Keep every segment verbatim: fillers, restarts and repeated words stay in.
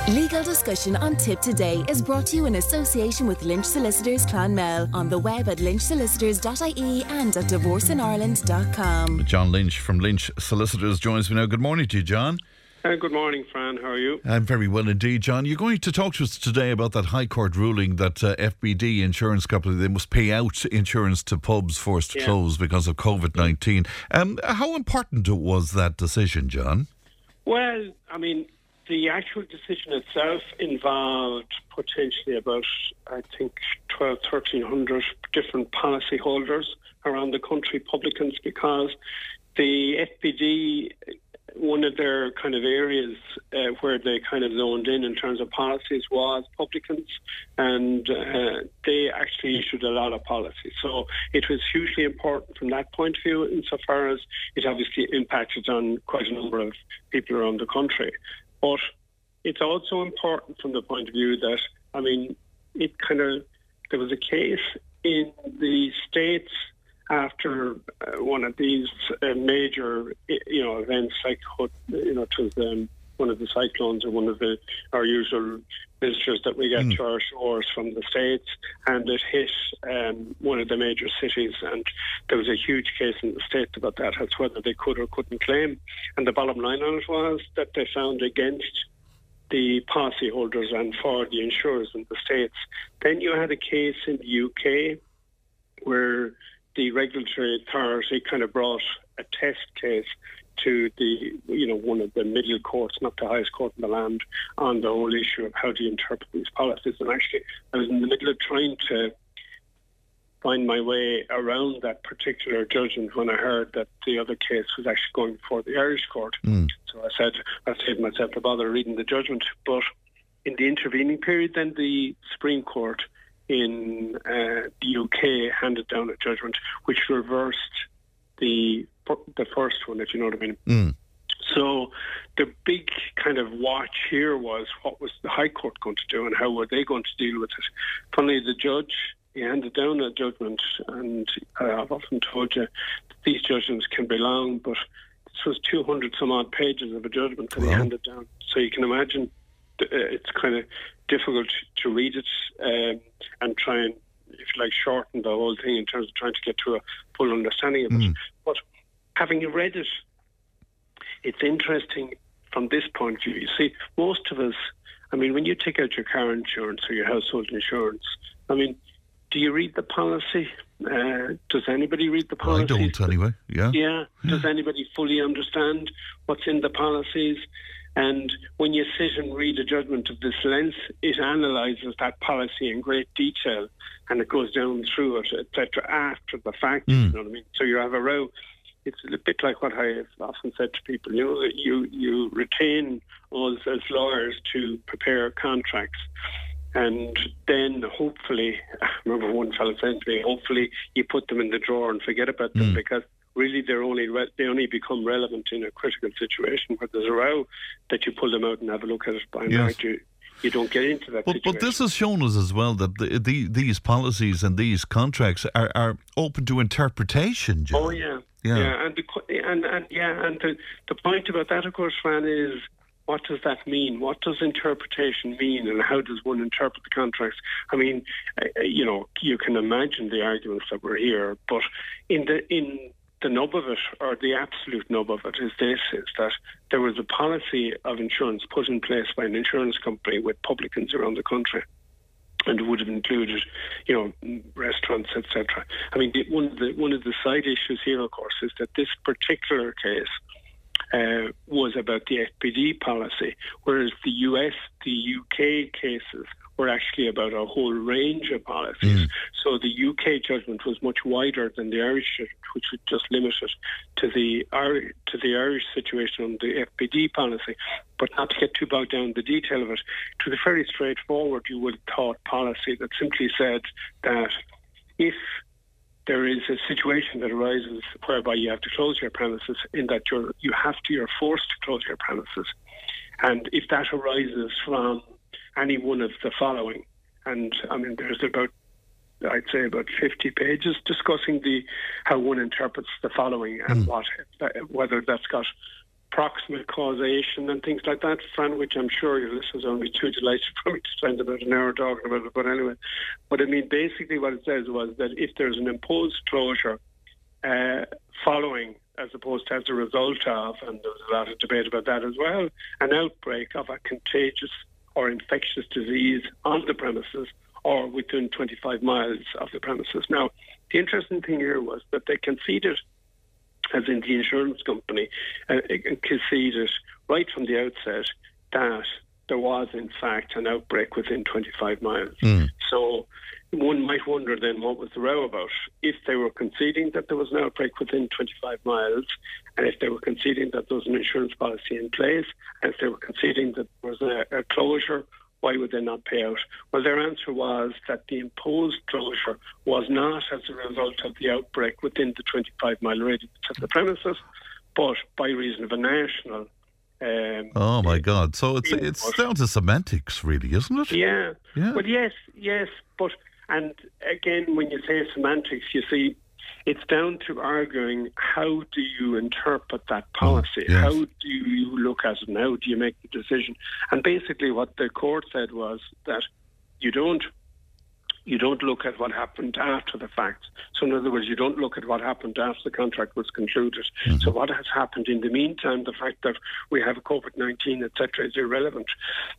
Legal discussion on Tip Today is brought to you in association with Lynch Solicitors Clonmel, on the web at lynch solicitors dot I E and at divorce in ireland dot com. John Lynch from Lynch Solicitors joins me now. Good morning to you, John. Uh, good morning, Fran. How are you? I'm very well indeed, John. You're going to talk to us today about that High Court ruling that uh, F B D insurance company, they must pay out insurance to pubs forced to yeah. close because of COVID nineteen. Um, how important was that decision, John? Well, I mean, the actual decision itself involved potentially about, I think, twelve, thirteen hundred different policy holders around the country, publicans, because the F B D, one of their kind of areas uh, where they kind of zoned in in terms of policies was publicans, and uh, they actually issued a lot of policies. So it was hugely important from that point of view, insofar as it obviously impacted on quite a number of people around the country. But it's also important from the point of view that, I mean, it kind of, there was a case in the States after uh, one of these uh, major, you know, events like, you know, it was um, one of the cyclones or one of the our usual visitors that we get mm. to our shores from the States, and it hit um, one of the major cities, and there was a huge case in the States about that, as whether they could or couldn't claim. And the bottom line on it was that they found against the policyholders and for the insurers in the States. Then you had a case in the U K where the regulatory authority kind of brought a test case to the, you know, one of the middle courts, not the highest court in the land, on the whole issue of how do you interpret these policies. And actually, I was in the middle of trying to find my way around that particular judgment when I heard that the other case was actually going before the Irish court. Mm. So I said, I saved myself the bother reading the judgment. But in the intervening period, then the Supreme Court in uh, the U K handed down a judgment which reversed the the first one, if you know what I mean. Mm. So the big kind of watch here was, what was the High Court going to do and how were they going to deal with it? Funnily, the judge, he handed down a judgment, and I've often told you that these judgments can be long, but this was two hundred some odd pages of a judgment that wow. he handed down. So you can imagine it's kind of difficult to read it um, and try and, if you like, shorten the whole thing in terms of trying to get to a full understanding of mm. it. But having read it, it's interesting from this point of view. You see, most of us, I mean, when you take out your car insurance or your household insurance, I mean, do you read the policy? Uh, does anybody read the policy? I don't, anyway. Yeah. Yeah. Does anybody fully understand what's in the policies? And when you sit and read a judgment of this length, it analyses that policy in great detail, and it goes down through it, et cetera, after the fact. Mm. You know what I mean? So you have a row. It's a bit like what I've often said to people. You know, you you retain us as lawyers to prepare contracts, and then hopefully, I remember one fellow saying to me, hopefully you put them in the drawer and forget about them, mm. because really they're only re- they only become relevant in a critical situation where there's a row, that you pull them out and have a look at it. By and large, you, you don't get into that but, situation. But this has shown us as well that the, the, these policies and these contracts are, are open to interpretation, John. Oh yeah, yeah, yeah. and the, and and yeah, and the, the point about that, of course, Fran, is what does that mean? What does interpretation mean, and how does one interpret the contracts? I mean, uh, you know, you can imagine the arguments that were here, but in the in the nub of it, or the absolute nub of it, is this, is that there was a policy of insurance put in place by an insurance company with publicans around the country, and it would have included, you know, restaurants, et cetera. I mean, the, one of the one of the side issues here, of course, is that this particular case uh, was about the F B D policy, whereas the U S, the U K cases were actually about a whole range of policies. Mm. So the U K judgment was much wider than the Irish judgment, which was just limited to the to the Irish situation on the F B D policy. But not to get too bogged down in the detail of it, it was a very straightforward, you would have thought, policy that simply said that if there is a situation that arises whereby you have to close your premises, in that you're you have to, you're forced to close your premises, and if that arises from any one of the following, and I mean there's about, I'd say about fifty pages discussing the how one interprets the following and mm. what whether that's got proximate causation and things like that, Fran, which I'm sure your listeners are only too delighted for me to spend about an hour talking about it. But anyway, but I mean, basically what it says was that if there's an imposed closure uh, following, as opposed to as a result of, and there was a lot of debate about that as well, an outbreak of a contagious or infectious disease on the premises or within twenty-five miles of the premises. Now, the interesting thing here was that they conceded, as in the insurance company, uh, conceded right from the outset that there was, in fact, an outbreak within twenty-five miles. Mm. So one might wonder then what was the row about. If they were conceding that there was an outbreak within twenty-five miles, and if they were conceding that there was an insurance policy in place, and if they were conceding that there was a, a closure, why would they not pay out? Well, their answer was that the imposed closure was not as a result of the outbreak within the twenty-five mile radius of the premises, but by reason of a national. Um, oh my God! So it's input. It's down to semantics, really, isn't it? Yeah. yeah. Well, yes, yes, but and again, when you say semantics, you see, it's down to arguing how do you interpret that policy? Oh, yes. How do you look at it and how do you make the decision? And basically what the court said was that you don't you don't look at what happened after the fact. So in other words, you don't look at what happened after the contract was concluded. Mm-hmm. So what has happened in the meantime, the fact that we have COVID nineteen, et cetera, is irrelevant.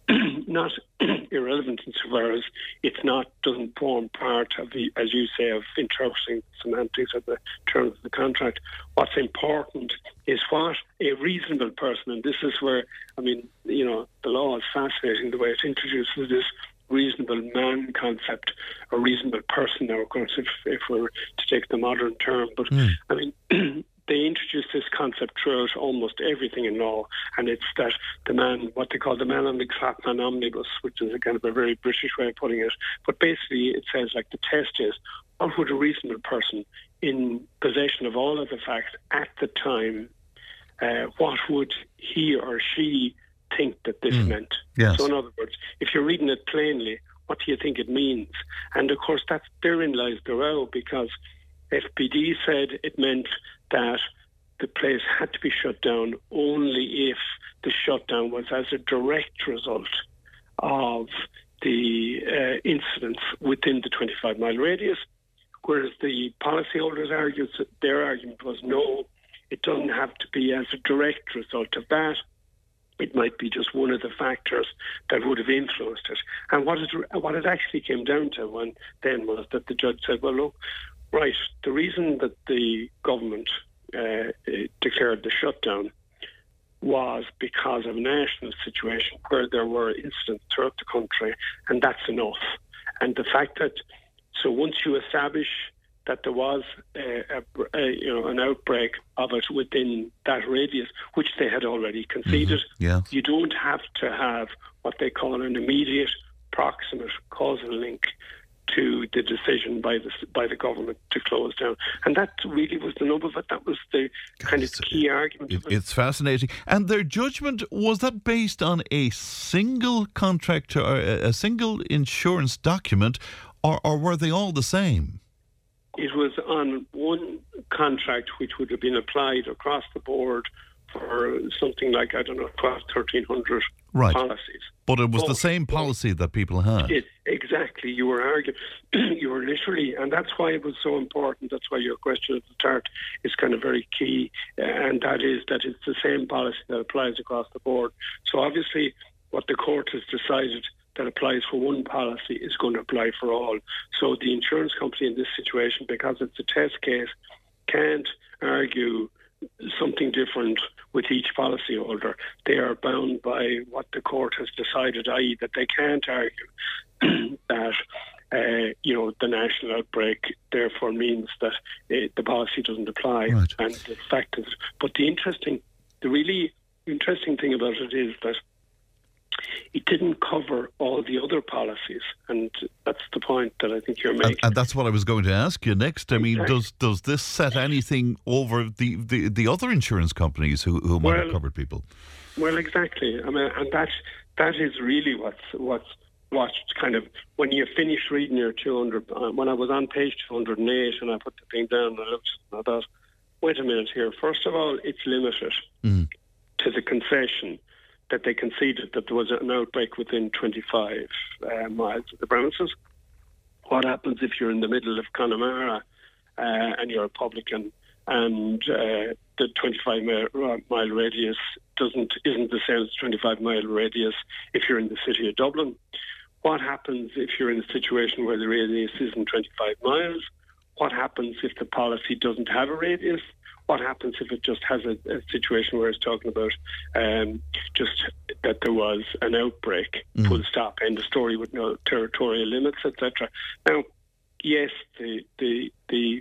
Not irrelevant insofar as it's not, doesn't form part of the, as you say, of interpreting semantics of the terms of the contract. What's important is what a reasonable person, and this is where, I mean, you know, the law is fascinating the way it introduces this reasonable man concept, or reasonable person now, of course, if, if we were to take the modern term. But, mm. I mean, they introduced this concept throughout almost everything in law, and it's that the man, what they call the man on the Clapman omnibus, which is a kind of a very British way of putting it. But basically, it says, like, the test is, what would a reasonable person in possession of all of the facts at the time, uh, what would he or she think that this mm. meant? Yes. So in other words, if you're reading it plainly, what do you think it means? And of course, that's therein lies the row, because F P D said it meant that the place had to be shut down only if the shutdown was as a direct result of the uh, incidents within the twenty-five mile radius, whereas the policyholders argued, their argument was no, it doesn't have to be as a direct result of that. It might be just one of the factors that would have influenced it. And what it, what it actually came down to when, then was that the judge said, well, look, right, the reason that the government uh, declared the shutdown was because of a national situation where there were incidents throughout the country, and that's enough. And the fact that, so once you establish that there was a, a, a, you know, an outbreak of it within that radius, which they had already conceded, mm-hmm. yeah. you don't have to have what they call an immediate proximate causal link to the decision by the by the government to close down. And that really was the nub of it. That was the kind of key argument. It, it's fascinating. And their judgment, was that based on a single contract or a, a single insurance document, or, or were they all the same? It was on one contract which would have been applied across the board for something like, I don't know, twelve, thirteen hundred right. policies. But it was but, the same policy that people had. It, exactly. You were arguing, you were literally, and that's why it was so important. That's why your question at the start is kind of very key, and that is that it's the same policy that applies across the board. So obviously what the court has decided that applies for one policy is going to apply for all. So the insurance company in this situation, because it's a test case, can't argue something different with each policyholder. They are bound by what the court has decided, that is that they can't argue that uh, you know, the national outbreak therefore means that uh, the policy doesn't apply. Right. And the fact is, but the interesting, the really interesting thing about it is that it didn't cover all the other policies, and that's the point that I think you're making. And, and that's what I was going to ask you next. I exactly. mean, does does this set anything over the, the, the other insurance companies who, who might well, have covered people? Well, exactly. I mean, and that that is really what's what's what's kind of, when you finish reading your two hundred. Uh, when I was on page two hundred eight and I put the thing down, and I looked and I thought, wait a minute here. First of all, it's limited. Mm. to the concession that they conceded that there was an outbreak within twenty-five uh, miles of the premises. What happens if you're in the middle of Connemara uh, and you're a publican and uh, the twenty-five mile radius doesn't isn't the same as twenty-five mile radius if you're in the city of Dublin? What happens if you're in a situation where the radius isn't twenty-five miles? What happens if the policy doesn't have a radius? What happens if it just has a, a situation where it's talking about um, just that there was an outbreak, mm. full stop, end of story, with no territorial limits, et cetera. Now, yes, the the the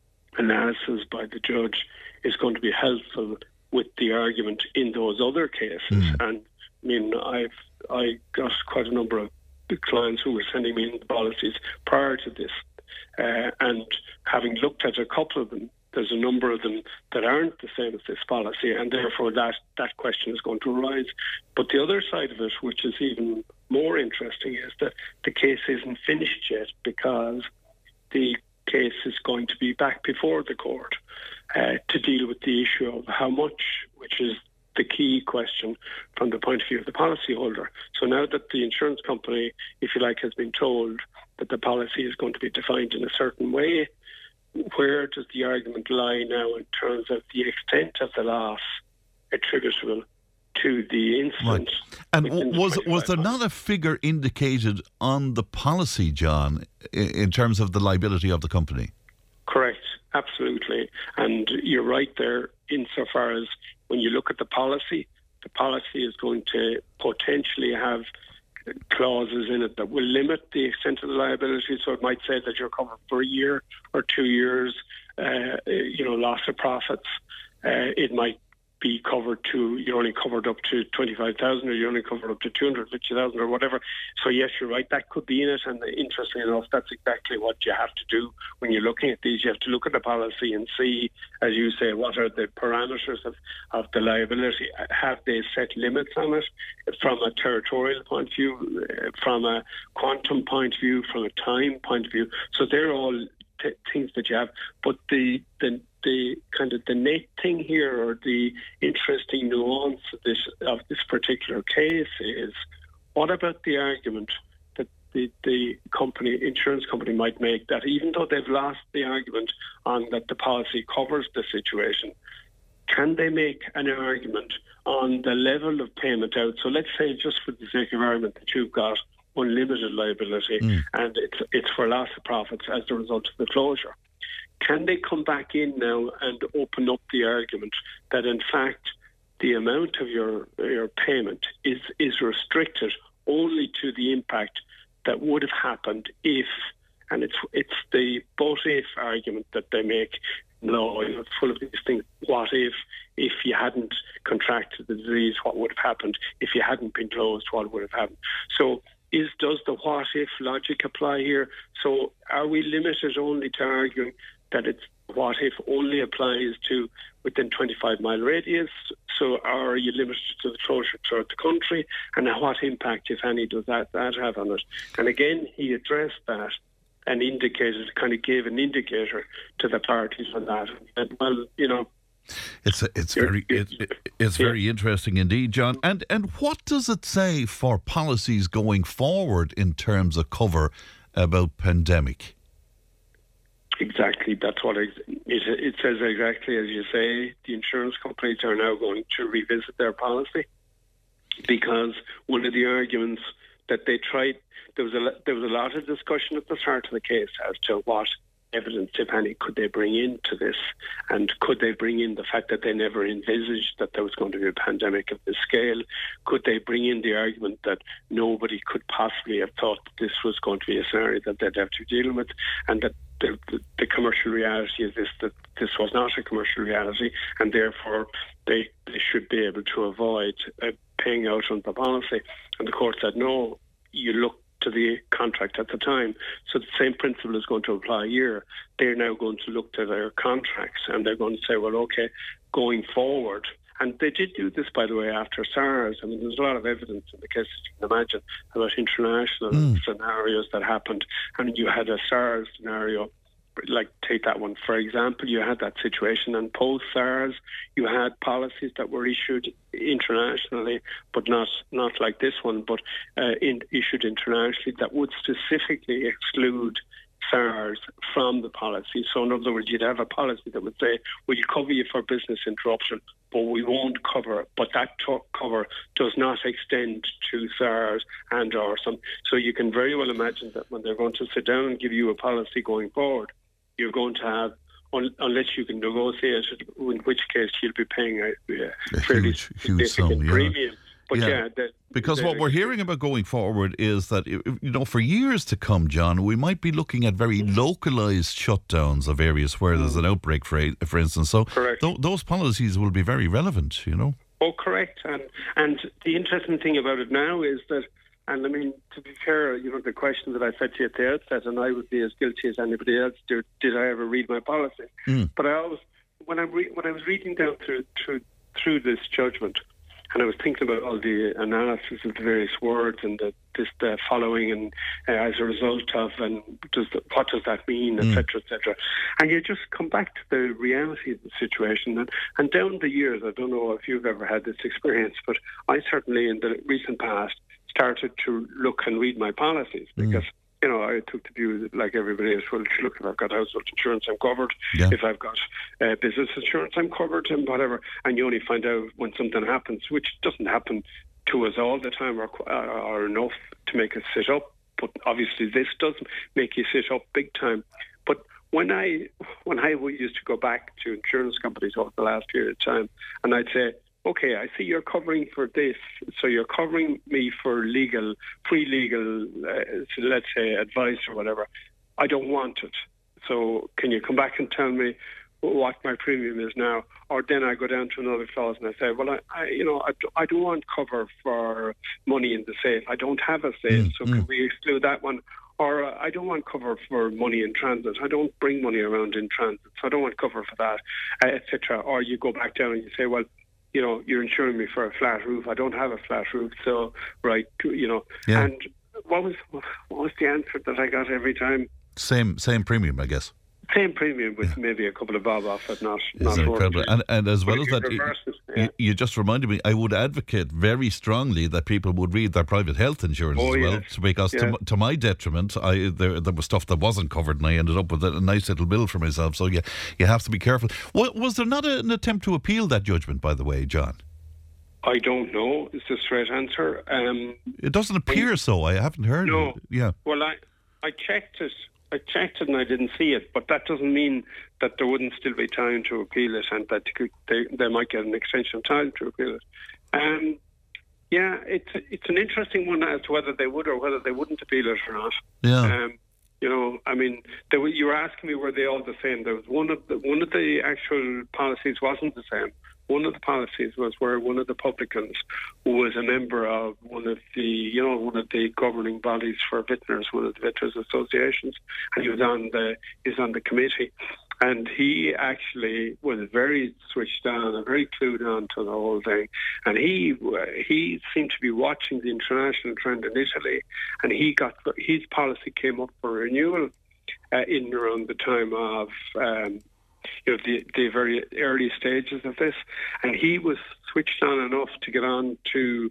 analysis by the judge is going to be helpful with the argument in those other cases. Mm. And I mean, I've I got quite a number of clients who were sending me in the policies prior to this, uh, and having looked at a couple of them, there's a number of them that aren't the same as this policy, and therefore that, that question is going to arise. But the other side of it, which is even more interesting, is that the case isn't finished yet, because the case is going to be back before the court uh, to deal with the issue of how much, which is the key question from the point of view of the policyholder. So now that the insurance company, if you like, has been told that the policy is going to be defined in a certain way, where does the argument lie now in terms of the extent of the loss attributable to the incident? Right. And was was there not a figure indicated on the policy, John, in terms of the liability of the company? Correct, absolutely. And you're right there insofar as when you look at the policy, the policy is going to potentially have clauses in it that will limit the extent of the liability. So it might say that you're covered for a year or two years, uh, you know, loss of profits. Uh, it might be covered to, you're only covered up to twenty-five thousand, or you're only covered up to two hundred fifty thousand or whatever. So yes, you're right, that could be in it. And interestingly enough, that's exactly what you have to do when you're looking at these. You have to look at the policy and see, as you say, what are the parameters of, of the liability? Have they set limits on it from a territorial point of view, from a quantum point of view, from a time point of view? So they're all t- things that you have. But the, the the kind of the net thing here, or the interesting nuance of this of this particular case, is what about the argument that the, the company, insurance company, might make that even though they've lost the argument on that the policy covers the situation, can they make an argument on the level of payment out? So let's say, just for the sake of argument, that you've got unlimited liability mm. and it's it's for loss of profits as a result of the closure. Can they come back in now and open up the argument that in fact the amount of your your payment is is restricted only to the impact that would have happened if, and it's it's the but if argument that they make. No, you know, it's full of these things. What if, if you hadn't contracted the disease, what would have happened? If you hadn't been closed, what would have happened? So is does the what if logic apply here? So are we limited only to arguing that it's what if only applies to within twenty-five mile radius? So are you limited to the closure throughout the country? And what impact, if any, does that, that have on it? And again, he addressed that and indicated, kind of gave an indicator to the parties on that. And, well, you know, It's it's very it, it, it's very yeah. interesting indeed, John. And and what does it say for policies going forward in terms of cover about pandemic? Exactly, that's what it, it, it says. Exactly as you say, the insurance companies are now going to revisit their policy, because one of the arguments that they tried, there was a there was a lot of discussion at the start of the case as to what evidence, if any, could they bring into this, and could they bring in the fact that they never envisaged that there was going to be a pandemic of this scale? Could they bring in the argument that nobody could possibly have thought that this was going to be a scenario that they'd have to deal with, and that the, the, the commercial reality is this, that this was not a commercial reality, and therefore they, they should be able to avoid uh, paying out on the policy? And the court said, no, you look to the contract at the time. So the same principle is going to apply here. They're now going to look to their contracts and they're going to say, well, okay, going forward. And they did do this, by the way, after SARS. I mean, there's a lot of evidence in the case, you can imagine, about international mm. scenarios that happened. And you had a SARS scenario like take that one for example, you had that situation, and post SARS, you had policies that were issued internationally, but not not like this one, but uh, in, issued internationally that would specifically exclude SARS from the policy. So in other words, you'd have a policy that would say, we'll cover you for business interruption, but we won't cover, but that to- cover does not extend to SARS and or some. So you can very well imagine that when they're going to sit down and give you a policy going forward, you're going to have, un- unless you can negotiate it, in which case you'll be paying a, a, a fairly huge, huge significant sum, yeah. premium. But yeah, yeah the, because the, what we're hearing about going forward is that, you know, for years to come, John, we might be looking at very localised shutdowns of areas where mm. there's an outbreak, for for instance. So th- those policies will be very relevant, you know. Oh, correct. And and the interesting thing about it now is that, and I mean, to be fair, you know, the question that I said to you at the outset, and I would be as guilty as anybody else, did, did I ever read my policy? Mm. But I always, when I re- when I was reading down through through through this judgment, and I was thinking about all the analysis of the various words and the, this the following, and uh, as a result of, and does the, what does that mean, et cetera, et cetera. And you just come back to the reality of the situation. And, and down the years, I don't know if you've ever had this experience, but I certainly in the recent past started to look and read my policies because, mm. you know, I took the view, like everybody else, well, look, if I've got household insurance, I'm covered. Yeah. If I've got uh, business insurance, I'm covered, and whatever. And you only find out when something happens, which doesn't happen to us all the time or, or enough to make us sit up. But obviously this does make you sit up big time. But when I when I used to go back to insurance companies over the last period of time, and I'd say, okay, I see you're covering for this, so you're covering me for legal, pre-legal, uh, so let's say advice or whatever. I don't want it. So can you come back and tell me what my premium is now? Or then I go down to another clause and I say, well, I, I you know, I, I don't want cover for money in the safe. I don't have a safe, mm, so mm. can we exclude that one? Or uh, I don't want cover for money in transit. I don't bring money around in transit, so I don't want cover for that, uh, et cetera. Or you go back down and you say, well, you know, you're insuring me for a flat roof. I don't have a flat roof, so, right, you know. Yeah. And what was what was the answer that I got every time? Same same premium, I guess. Same premium with yeah. maybe a couple of bob off it, not, not incredible. And, and as well but as that, it, yeah. you, you just reminded me, I would advocate very strongly that people would read their private health insurance oh, as well, yes. because yeah. to, to my detriment, I there, there was stuff that wasn't covered, and I ended up with a, a nice little bill for myself. So yeah, you have to be careful. What, was there not a, an attempt to appeal that judgment, by the way, John? I don't know. It's the straight answer. Um, it doesn't appear when, so. I haven't heard. No. It. Yeah. Well, I I checked it. I checked it and I didn't see it, but that doesn't mean that there wouldn't still be time to appeal it, and that they they might get an extension of time to appeal it. Um, yeah, it's it's an interesting one as to whether they would or whether they wouldn't appeal it or not. Yeah. Um, you know, I mean, they were, you were asking me were they all the same. There was one of the one of the actual policies wasn't the same. One of the policies was where one of the publicans, who was a member of one of the, you know, one of the governing bodies for vintners, one of the vintners associations, and he was on the, he was on the committee, and he actually was very switched on and very clued on to the whole thing, and he he seemed to be watching the international trend in Italy, and he got his policy came up for renewal uh, in around the time of. Um, You know, the, the very early stages of this, and he was switched on enough to get on to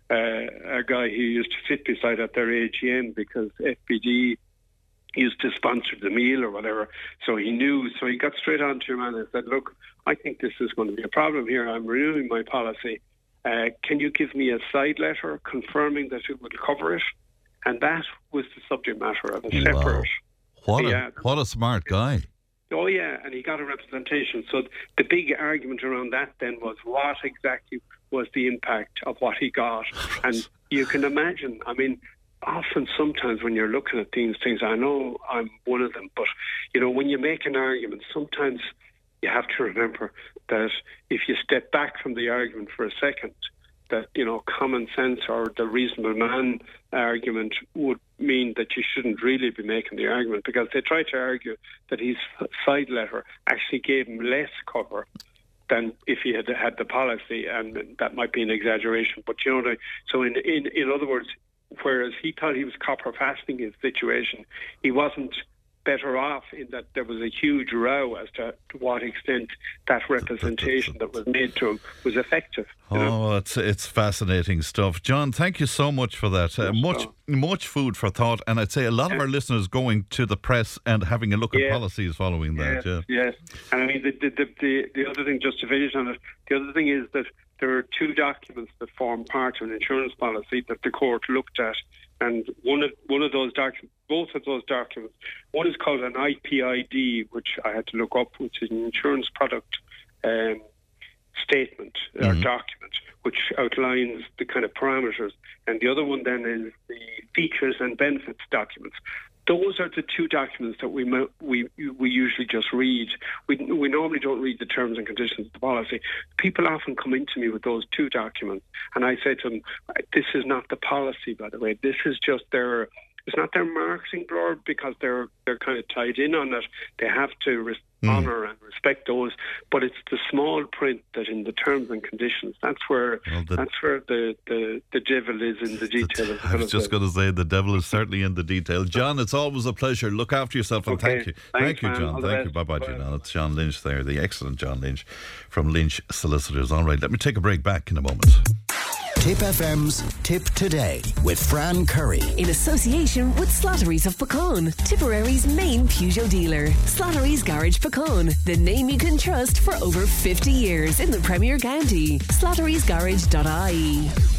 uh, a guy who used to sit beside at their A G M because F B D used to sponsor the meal or whatever. So he knew, so he got straight on to him and said, look, I think this is going to be a problem here. I'm renewing my policy. Uh, can you give me a side letter confirming that it would cover it? And that was the subject matter of a wow. separate. What a, yeah, what a smart guy. Oh, yeah, and he got a representation. So the big argument around that then was what exactly was the impact of what he got. And you can imagine, I mean, often sometimes when you're looking at these things, I know I'm one of them, but, you know, when you make an argument, sometimes you have to remember that if you step back from the argument for a second, that, you know, common sense or the reasonable man argument would mean that you shouldn't really be making the argument, because they try to argue that his side letter actually gave him less cover than if he had had the policy, and that might be an exaggeration. But, you know, so in, in, in other words, whereas he thought he was copper fastening his situation, he wasn't better off in that there was a huge row as to, to what extent that representation that was made to him was effective. Oh, know? it's it's fascinating stuff. John, thank you so much for that. Uh, much much food for thought, and I'd say a lot yeah. of our listeners going to the press and having a look at yeah. policies following that. Yes, yeah. yes. And I mean, the, the, the, the other thing, just to finish on it, the other thing is that there are two documents that form part of an insurance policy that the court looked at. And one of one of those documents, both of those documents, one is called an I P I D, which I had to look up, which is an insurance product um, statement or mm-hmm. document, which outlines the kind of parameters. And the other one then is the features and benefits documents. Those are the two documents that we we we usually just read. We we normally don't read the terms and conditions of the policy. People often come into me with those two documents, and I say to them, "This is not the policy, by the way. This is just their. It's not their marketing blurb because they're they're kind of tied in on it. They have to res- mm. honour and respect those, but it's the small print that in the terms and conditions. That's where well, the, that's where the, the, the devil is in the detail. The, I was just going to say the devil is certainly in the detail. John, it's always a pleasure. Look after yourself and okay. thank you, Thanks, thank you, John. Thank you. Bye bye, John. It's John Lynch there, the excellent John Lynch from Lynch Solicitors. All right, let me take a break. Back in a moment. Tip F M's Tip Today with Fran Curry. In association with Slattery's of Puckane, Tipperary's main Peugeot dealer. Slattery's Garage Puckane, the name you can trust for over fifty years in the Premier County. slatterys garage dot I E